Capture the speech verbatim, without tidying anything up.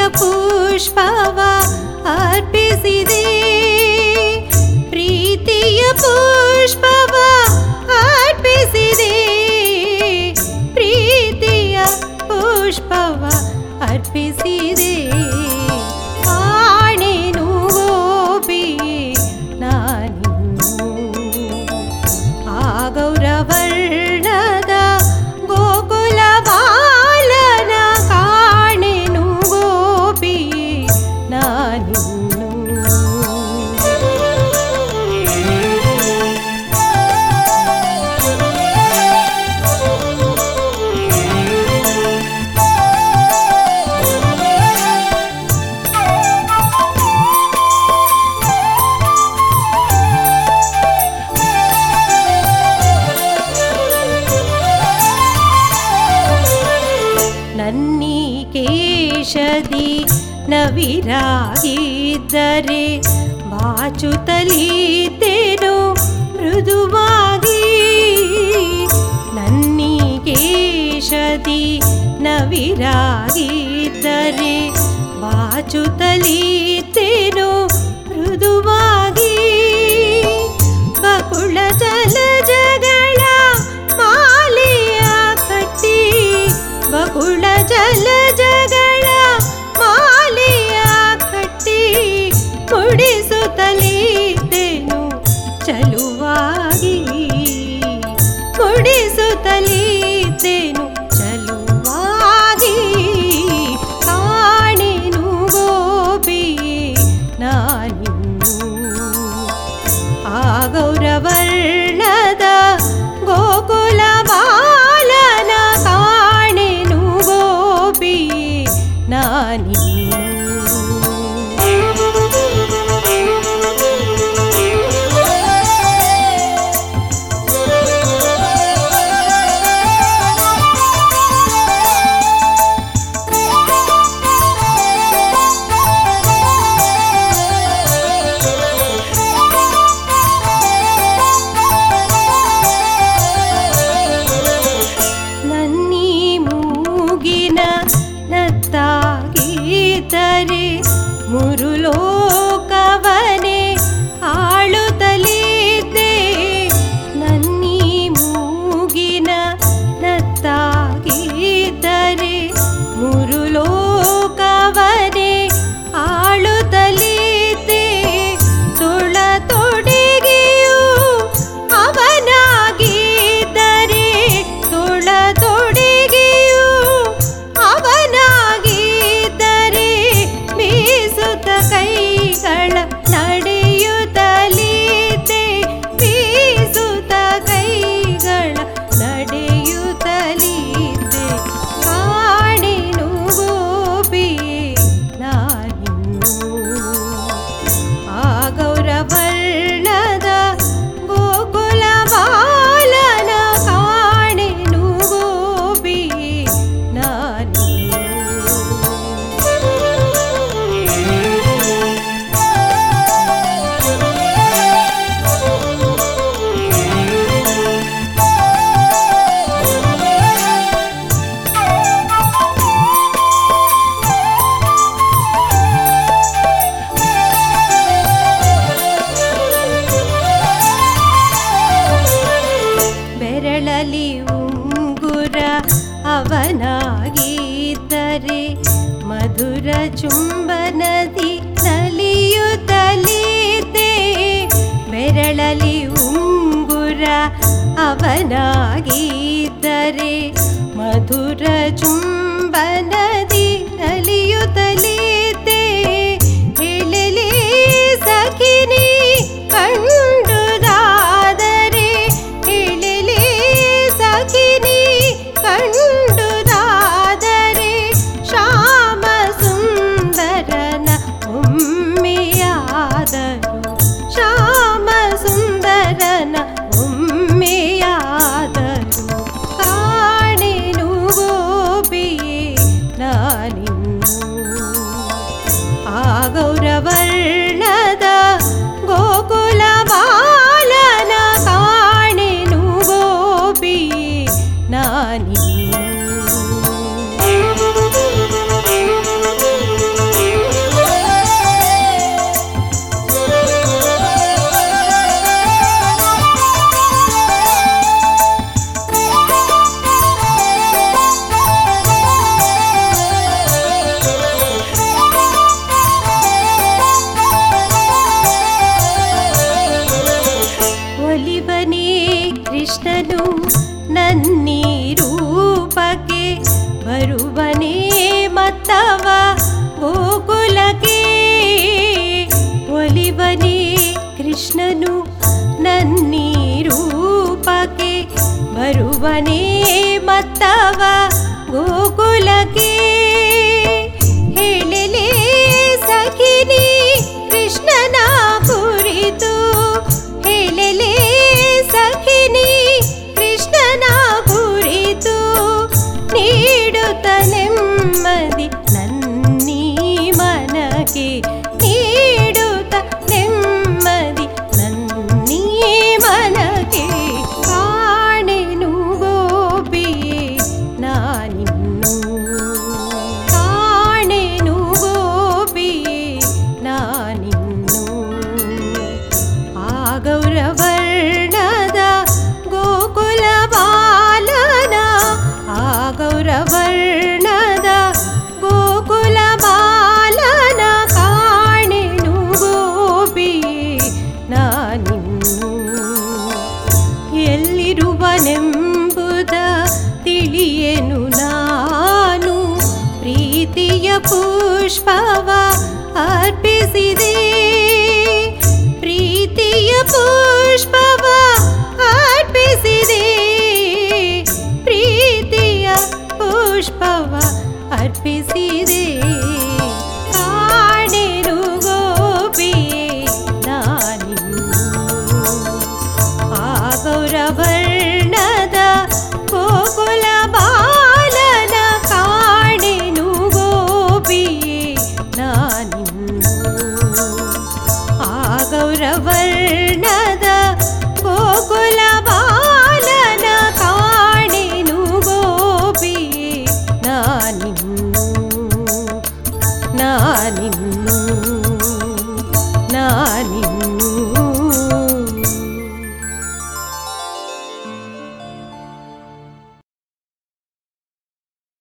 ಪುಷ್ಪವ ಅರ್ಪಿಸಿದೆ ಪ್ರೀತಿಯ ಪುಷ್ಪವ ಅರ್ಪಿಸಿದೆ ಪ್ರೀತಿಯ ಪುಷ್ಪವ ಅರ್ಪಿಸಿದೆ ಕಾಣೆನು ಗೋಪಿಯೇ ನಾನಿನ್ನು ಆ ಗೌರವರ್ಣದ ಗೋಕುಲ ಬಾಲನ ಕಾಣೆನು ಗೋಪಿಯೇ ನಾನಿನ್ನು ನನ್ನೀ ಕೇಶದಿ ನವಿರಾಗಿದ್ದರೆ ಬಾಚುತ್ತಲಿದ್ದೇನೋ ಮೃದುವಾಗಿ ನನ್ನೀ ಕೇಶದಿ ನವಿರಾಗಿದ್ದರೆ ಬಾಚುತ್ತಲಿದ್ದೇನೋ ಮೃದುವಾಗಿ ಬಕುಳ ಜಲಜಗಳ ಮಾಲೆಯ ಕಟ್ಟಿ ಬಕುಳ ಜಲಜಗಳ ಮಾಲೆಯ ಕಟ್ಟಿ ಮುಡಿಸುತ್ತಲಿದ್ದೆನು ಚಲುವಾಗಿ ಮುಡಿಸುತ್ತಲಿದ್ದೆನು ಚಲುವಾಗಿ ಕಾಣೆನು ಗೋಪಿಯೇ ನಾನಿನ್ನು ಆ ಗೌರವರ್ಣದ ಗೋಕುಲ ಬಾಲನ ಕಾಣೆನು ಗೋಪಿಯೇ ನಾನಿನ್ನು ನನ್ನೀ ಮೂಗಿನ ನತ್ತಾಗಿದ್ದರೆ ಮೂರು ಲೋಕವನೇ ಆಳುತ್ತಲಿದ್ದೆ ನನ್ನೀ ಮೂಗಿನ ನತ್ತಾಗಿದ್ದರೆ ಮೂರು ಲೋಕವನೇ ಆಳುತ್ತಲಿದ್ದೆ ತೊಳ ತೊಡಿಗೆಯು ಅವನಾಗಿದ್ದರೆ ತೊಳ ತೊಡಿಗೆಯು ಅವನಾಗಿದ್ದರೆ ಬೀಸುತ್ತ ಕೈಗಳ ನಡೆಯುತ್ತಲಿದ್ದೆ ಬೀಸುತ್ತ ಕೈಗಳ ನಡೆಯುತ್ತಲಿದ್ದೆ ಕಾಣೆನು ಗೋಪಿಯೇ ನಾನಿನ್ನು ಆ ಗೌರವರ್ಣದ ಗೋಕುಲ ಬಾಲನ ಕಾಣೆನು ಗೋಪಿಯೇ ನಾನಿನ್ನು ಬೆರಳಲಿ ಉಂಗುರ ಅವನಾಗಿದ್ದರೆ ಮಧುರ ಚುಂಬನದಿ ನಲಿಯುತ್ತಲಿದ್ದೆ ಬೆರಳಲಿ ಉಂಗುರ ಅವನಾಗಿದ್ದರೆ ಮಧುರ ಚುಂಬನದಿ ನಲಿಯುತ್ತಲಿದ್ದೆ ಎಳೆಲಿ ಸಖಿನಿ ಕಂಡುದಾದರೆ ಎಳೆಲಿ ಸಖಿನಿ ಕಂಡುದಾದರೆ ಶ್ಯಾಮ ಸುಂದರನ ಒಮ್ಮೆಯಾದರು ಶ್ಯಾಮ ಸುಂದರನ ಒಮ್ಮೆಯಾದರು ಕಾಣೆನು ಗೋಪಿಯೇ ಬರುವನೇ ಮತ್ತವ ಗೋಕುಲಕ್ಕೆ ಒಲಿವನೇ ಕೃಷ್ಣನು ನನ್ನೀ ರೂಪಕ್ಕೆ ಬರುವನೇ ಮತ್ತವ ಗೋಕುಲಕ್ಕೆ ಹೇಳಲೇ ಸಖಿನಿ ಕೃಷ್ಣನ ಕುರಿತು ಹೇಳಲೇ ಸಖಿನಿ ಕೃಷ್ಣನ ಕುರಿತು ನೀಡುತ್ತ ನೆಮ್ಮದಿ ನನ್ನೀ ಮನಕ್ಕೆ ನೀಡುತ್ತ ನೆಮ್ಮದಿ ನನ್ನೀ ಮನಕ್ಕೆ ಕಾಣೆನು ಗೋಪಿಯೇ ನಾನಿನ್ನು ಕಾಣೆನು ಗೋಪಿಯೇ ನಾನಿನ್ನು ಆ ಗೌರವರ್ಣದ ಗೋಕುಲ ಬಾಲನ ಆ ಗೌರವರ್ಣದ ಗೋಕುಲ ಬಾಲನ ಕಾಣೆನು ಗೋಪಿಯೇ ನಾನಿನ್ನು ಎಲ್ಲಿರುವನೆಂಬುದ ತಿಳಿಯೆನು ನಾನು ಪ್ರೀತಿಯ ಪುಷ್ಪವ ಅರ್ಪಿಸಿದೆ ಪ್ರೀತಿಯ ಪುಷ್ಪವ ಅರ್ಪಿಸಿದೆ ಪ್ರೀತಿಯ ಪುಷ್ಪವ ಅರ್ಪಿಸಿದೆ ಕಾಣೆನು ಗೋಪಿಯೇ ನಾನಿನ್ನು ಆ ಗೌರವರ್ಣದ ಗೋಕುಲ ಬಾಲನ ಕಾಣೆನು ಗೋಪಿಯೇ ನಾನಿನ್ನು ಆ ಗೌರವರ್ಣದ ಗೋಕುಲ ಬಾಲನ ಕಾಣೆನು ಗೋಪಿಯೇ ನಾನಿನ್ನು ನಾನಿನ್ನು ನಾನಿನ್ನು